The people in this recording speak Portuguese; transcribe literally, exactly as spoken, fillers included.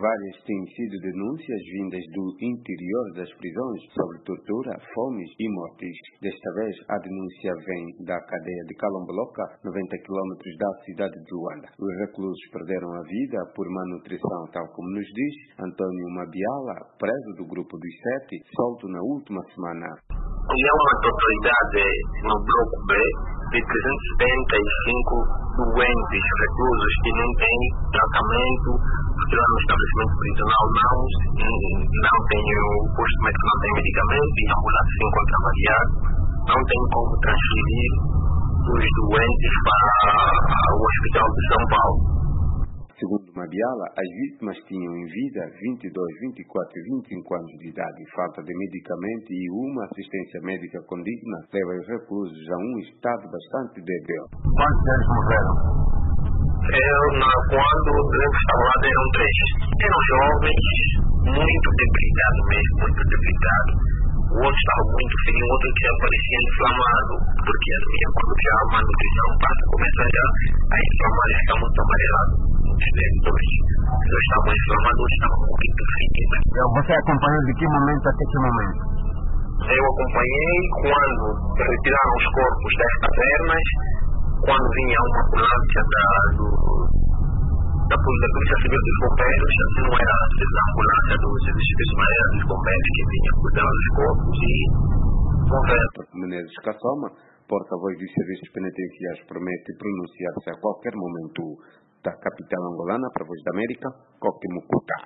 Várias têm sido denúncias vindas do interior das prisões sobre tortura, fomes e mortes. Desta vez, a denúncia vem da cadeia de Calamboloka, noventa quilômetros da cidade de Luanda. Os reclusos perderam a vida por malnutrição, tal como nos diz Antônio Mabiala, preso do grupo dos sete, solto na última semana. E é uma totalidade no bloco B de trezentos e setenta e cinco doentes reclusos que não têm tratamento, porque lá no estabelecimento prisional não, não tem o posto médico, não tem medicamento e a ambulância se encontra avaliada, não tem como transferir os doentes para o Hospital de São Paulo. Segundo Mabiala, as vítimas tinham em vida vinte e dois, vinte e quatro e vinte e cinco anos de idade. Falta de medicamento e uma assistência médica condigna leva os reclusos a um estado bastante débil. Quantos deles morreram? Eu, na, quando eu estava lá, eram três. Eram jovens, muito debilitados mesmo, muito debilitados. O outro estava muito frio, o outro que aparecia inflamado, porque assim, quando já a malnutrição passa, começa já a inflamar e fica muito amarelado. Dois. Eles estavam inflamados, estavam muito frios. Você acompanhou de que momento até que momento? Eu acompanhei quando retiraram os corpos das cavernas, quando vinha uma ambulância da, do, da, da Polícia Civil dos Bombeiros, assim não era a ambulância do Serviço de Maneira dos Bombeiros que vinha cuidar dos corpos e conversa. Menezes Kassoma, porta-voz dos serviços penitenciários, promete pronunciar-se a qualquer momento. Da capital angolana para a Voz da América, Coque Mucuta.